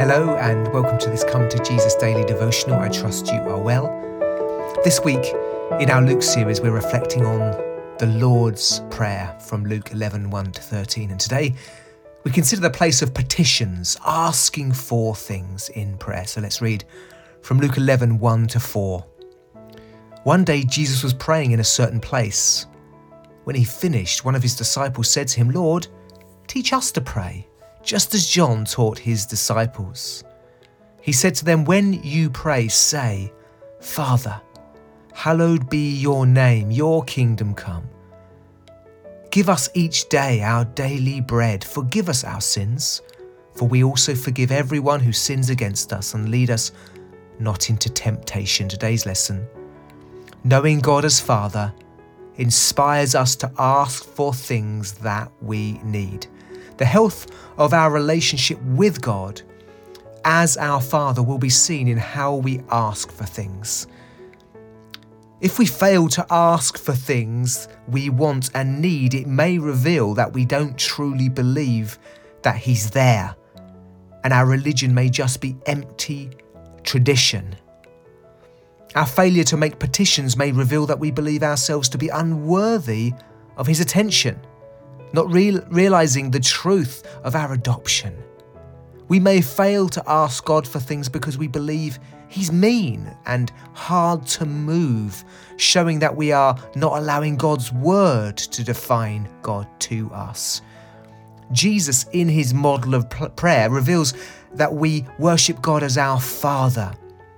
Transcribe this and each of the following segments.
Hello and welcome to this Come to Jesus Daily Devotional. I trust you are well. This week in our Luke series we're reflecting on the Lord's Prayer from Luke 11, 1 to 13. And today we consider the place of petitions, asking for things in prayer. So let's read from Luke 11, 1 to 4. One day Jesus was praying in a certain place. When he finished, one of his disciples said to him, "Lord, teach us to pray, just as John taught his disciples." He said to them, "When you pray, say, 'Father, hallowed be your name, your kingdom come. Give us each day our daily bread. Forgive us our sins, for we also forgive everyone who sins against us, and lead us not into temptation.'" Today's lesson: knowing God as Father inspires us to ask for things that we need. The health of our relationship with God as our Father will be seen in how we ask for things. If we fail to ask for things we want and need, it may reveal that we don't truly believe that He's there, and our religion may just be empty tradition. Our failure to make petitions may reveal that we believe ourselves to be unworthy of His attention, not realizing the truth of our adoption. We may fail to ask God for things because we believe He's mean and hard to move, showing that we are not allowing God's word to define God to us. Jesus, in his model of prayer, reveals that we worship God as our Father.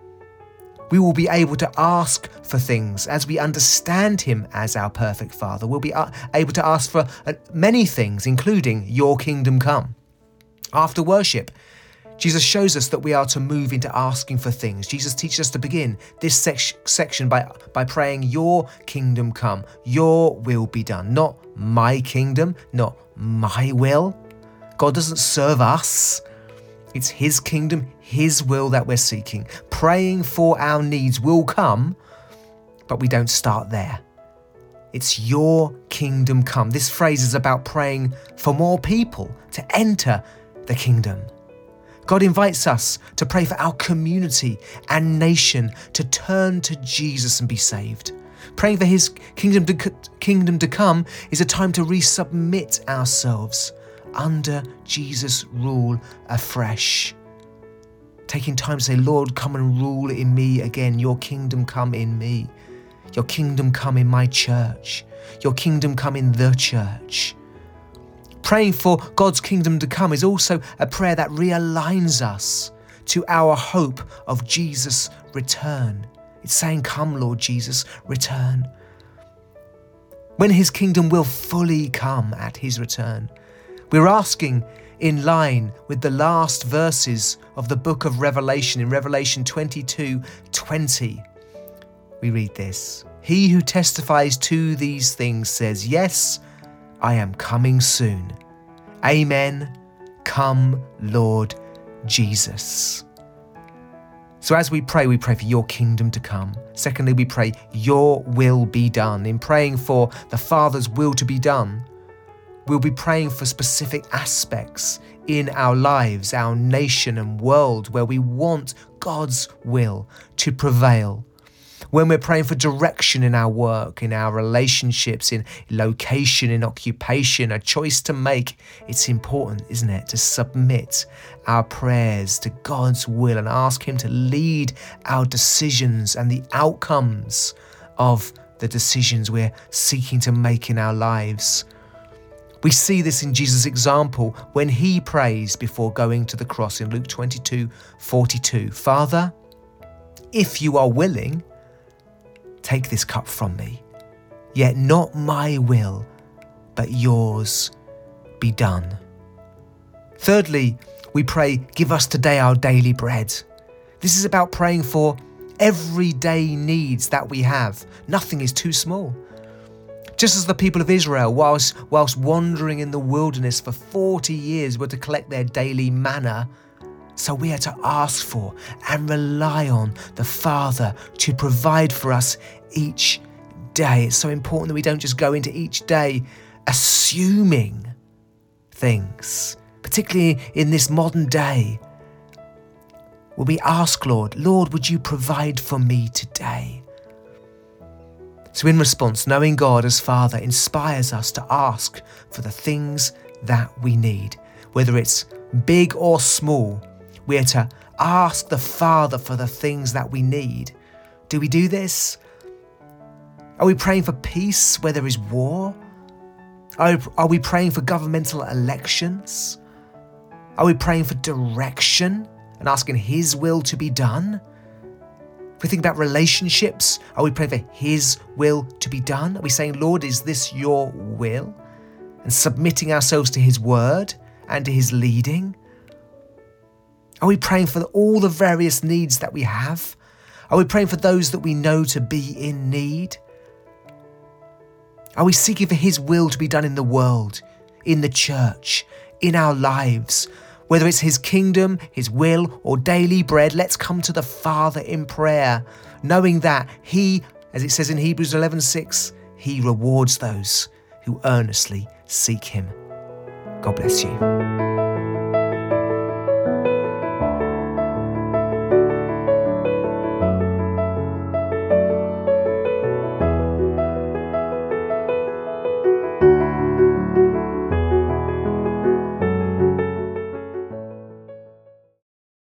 We will be able to ask for things as we understand Him as our perfect Father. We'll be able to ask for many things, including your kingdom come. After worship, Jesus shows us that we are to move into asking for things. Jesus teaches us to begin this section by praying, "Your kingdom come, your will be done." Not my kingdom, not my will. God doesn't serve us. It's His kingdom, His will that we're seeking. Praying for our needs will come, but we don't start there. It's your kingdom come. This phrase is about praying for more people to enter the kingdom. God invites us to pray for our community and nation to turn to Jesus and be saved. Praying for His kingdom to come is a time to resubmit ourselves under Jesus' rule afresh. Taking time to say, "Lord, come and rule in me again. Your kingdom come in me. Your kingdom come in my church. Your kingdom come in the church." Praying for God's kingdom to come is also a prayer that realigns us to our hope of Jesus' return. It's saying, "Come, Lord Jesus, return." When His kingdom will fully come at His return, we're asking in line with the last verses of the book of Revelation. In Revelation 22:20, we read this: "He who testifies to these things says, 'Yes, I am coming soon. Amen. Come, Lord Jesus.'" So as we pray for your kingdom to come. Secondly, we pray your will be done. In praying for the Father's will to be done, we'll be praying for specific aspects in our lives, our nation and world, where we want God's will to prevail. When we're praying for direction in our work, in our relationships, in location, in occupation, a choice to make, it's important, isn't it, to submit our prayers to God's will and ask Him to lead our decisions and the outcomes of the decisions we're seeking to make in our lives. We see this in Jesus' example when He prays before going to the cross in Luke 22:42. "Father, if you are willing, take this cup from me, yet not my will, but yours be done." Thirdly, we pray, "Give us today our daily bread." This is about praying for everyday needs that we have. Nothing is too small. Just as the people of Israel, whilst wandering in the wilderness for 40 years, were to collect their daily manna, so we are to ask for and rely on the Father to provide for us each day. It's so important that we don't just go into each day assuming things, particularly in this modern day. Will we ask, Lord, would you provide for me today? So in response, knowing God as Father inspires us to ask for the things that we need. Whether it's big or small, we are to ask the Father for the things that we need. Do we do this? Are we praying for peace where there is war? Are we praying for governmental elections? Are we praying for direction and asking His will to be done? If we think about relationships, are we praying for His will to be done? Are we saying, Lord, is this your will? And submitting ourselves to His word and to His leading? Are we praying for all the various needs that we have? Are we praying for those that we know to be in need? Are we seeking for His will to be done in the world, in the church, in our lives? Whether it's His kingdom, His will, or daily bread, let's come to the Father in prayer, knowing that He, as it says in Hebrews 11:6, He rewards those who earnestly seek Him. God bless you.